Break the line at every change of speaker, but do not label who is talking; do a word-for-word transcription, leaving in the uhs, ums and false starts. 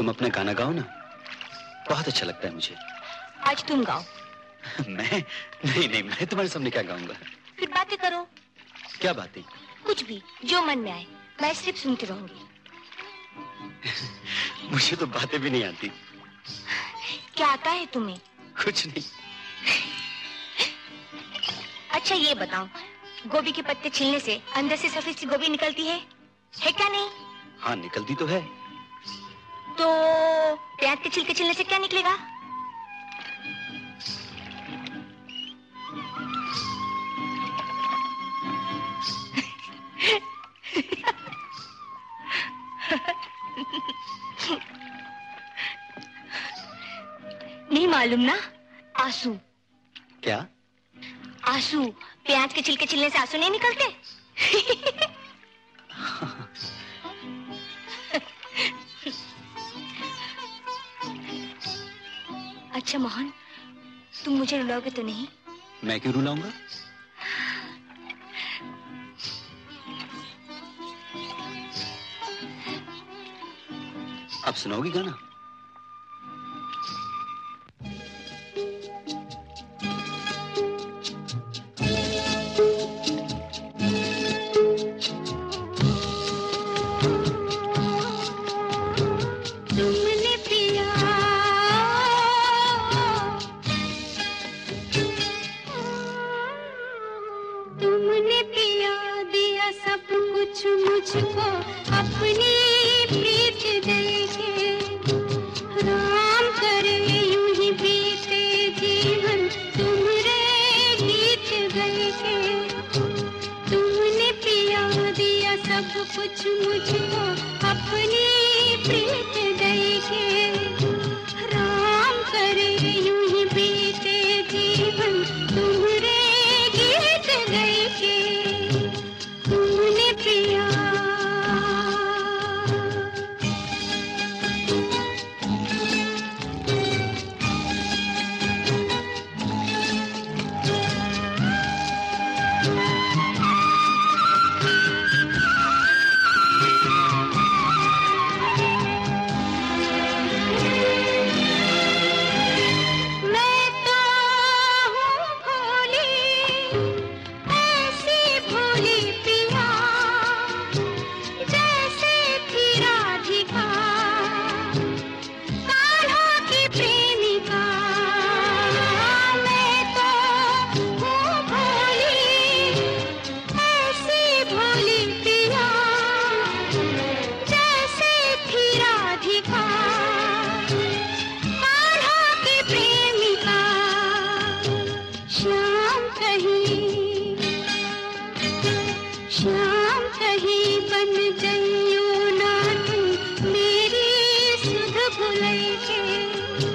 तुम अपना गाना गाओ ना, बहुत अच्छा लगता है मुझे।
आज तुम गाओ।
मैं? नहीं नहीं, मैं तुम्हारे सामने क्या गाऊंगा।
फिर बातें करो।
क्या बातें? कुछ
भी, जो मन में आए, मैं सिर्फ सुनती रहूंगी।
मुझे तो बातें भी नहीं आती।
क्या आता है तुम्हें?
कुछ नहीं।
अच्छा ये बताओ, गोभी के पत्ते छीलने से अंदर से सफेद सी गोभी निकलती है, है क्या नहीं?
हाँ निकलती तो है।
तो प्याज के छिलके छिलने से क्या निकलेगा? नहीं मालूम ना? आंसू।
क्या?
आंसू। प्याज के छिलके छिलने से आंसू नहीं निकलते? अच्छा मोहन, तुम मुझे रुलाओगे तो नहीं?
मैं क्यों रुलाऊंगा? अब सुनाओगी गाना?
मुझको अपनी प्रीत देके, राम करे यूं ही बीते जीवन तुम्हारे गीत गए के। तुमने पिया दिया सब कुछ मुझको अपनी प्रीत देके, राम करे यूं ही बीते जीवन तुम्हारे गीत गए के। तुमने पिया श्याम कहीं बन जइयो ना तुम मेरी सुध भुलई के।